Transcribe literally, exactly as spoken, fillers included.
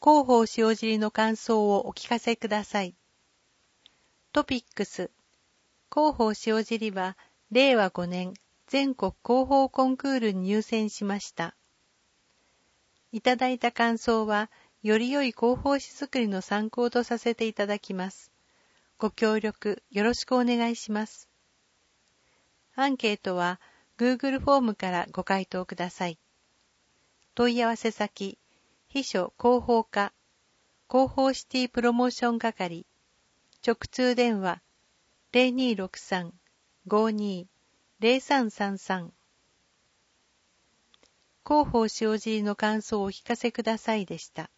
広報塩尻の感想をお聞かせください。トピックス。広報塩尻は、れいわごねん全国広報コンクールに入選しました。いただいた感想は、より良い広報紙作りの参考とさせていただきます。ご協力よろしくお願いします。アンケートは Google フォームからご回答ください。問い合わせ先、秘書広報課、広報シティプロモーション係、直通電話 ゼロにーろくさん ごーにー ゼロさんさんさん。広報塩尻の感想をお聞かせくださいでした。